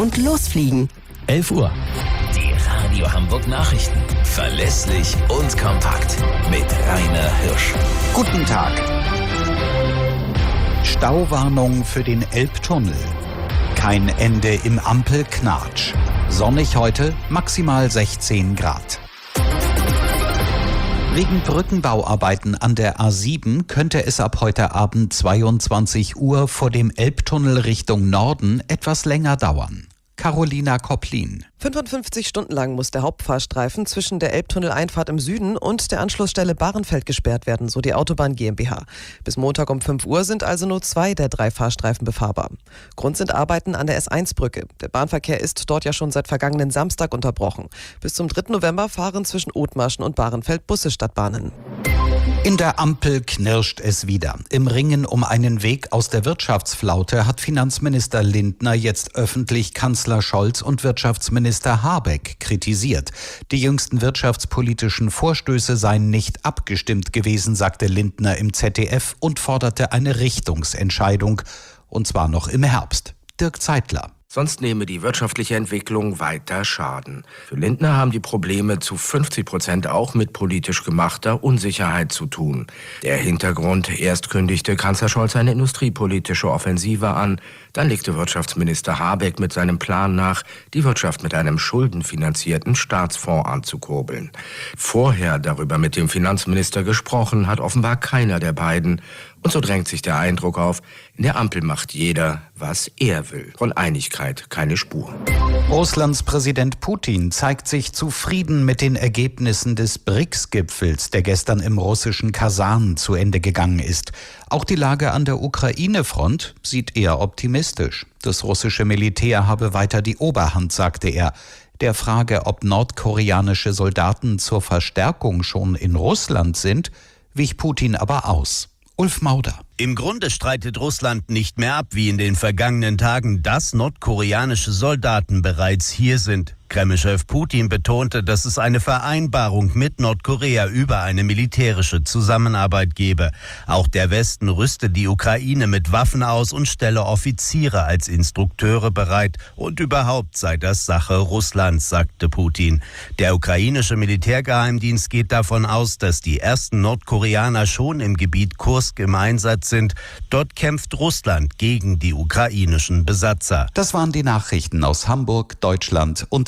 und losfliegen. 11 Uhr. Die Radio Hamburg Nachrichten. Verlässlich und kompakt. Mit Rainer Hirsch. Guten Tag. Stauwarnung für den Elbtunnel. Kein Ende im Ampelknatsch. Sonnig heute, maximal 16 Grad. Wegen Brückenbauarbeiten an der A7 könnte es ab heute Abend 22 Uhr vor dem Elbtunnel Richtung Norden etwas länger dauern. Carolina Kopplin. 55 Stunden lang muss der Hauptfahrstreifen zwischen der Elbtunneleinfahrt im Süden und der Anschlussstelle Bahrenfeld gesperrt werden, so die Autobahn GmbH. Bis Montag um 5 Uhr sind also nur 2 der 3 Fahrstreifen befahrbar. Grund sind Arbeiten an der S1-Brücke. Der Bahnverkehr ist dort ja schon seit vergangenen Samstag unterbrochen. Bis zum 3. November fahren zwischen Othmarschen und Bahrenfeld Busse statt Bahnen. In der Ampel knirscht es wieder. Im Ringen um einen Weg aus der Wirtschaftsflaute hat Finanzminister Lindner jetzt öffentlich Kanzler Scholz und Wirtschaftsminister Habeck kritisiert. Die jüngsten wirtschaftspolitischen Vorstöße seien nicht abgestimmt gewesen, sagte Lindner im ZDF und forderte eine Richtungsentscheidung. Und zwar noch im Herbst. Dirk Zeitler. Sonst nehme die wirtschaftliche Entwicklung weiter Schaden. Für Lindner haben die Probleme zu 50% auch mit politisch gemachter Unsicherheit zu tun. Der Hintergrund: erst kündigte Kanzler Scholz eine industriepolitische Offensive an, dann legte Wirtschaftsminister Habeck mit seinem Plan nach, die Wirtschaft mit einem schuldenfinanzierten Staatsfonds anzukurbeln. Vorher darüber mit dem Finanzminister gesprochen hat offenbar keiner der beiden. Und so drängt sich der Eindruck auf, in der Ampel macht jeder, was er will. Von Einigkeit keine Spur. Russlands Präsident Putin zeigt sich zufrieden mit den Ergebnissen des BRICS-Gipfels, der gestern im russischen Kasan zu Ende gegangen ist. Auch die Lage an der Ukraine-Front sieht eher optimistisch. Das russische Militär habe weiter die Oberhand, sagte er. Der Frage, ob nordkoreanische Soldaten zur Verstärkung schon in Russland sind, wich Putin aber aus. Ulf Mauder. Im Grunde streitet Russland nicht mehr ab, wie in den vergangenen Tagen, dass nordkoreanische Soldaten bereits hier sind. Kreml-Chef Putin betonte, dass es eine Vereinbarung mit Nordkorea über eine militärische Zusammenarbeit gebe. Auch der Westen rüste die Ukraine mit Waffen aus und stelle Offiziere als Instrukteure bereit. Und überhaupt sei das Sache Russlands, sagte Putin. Der ukrainische Militärgeheimdienst geht davon aus, dass die ersten Nordkoreaner schon im Gebiet Kursk im Einsatz sind. Dort kämpft Russland gegen die ukrainischen Besatzer. Das waren die Nachrichten aus Hamburg, Deutschland und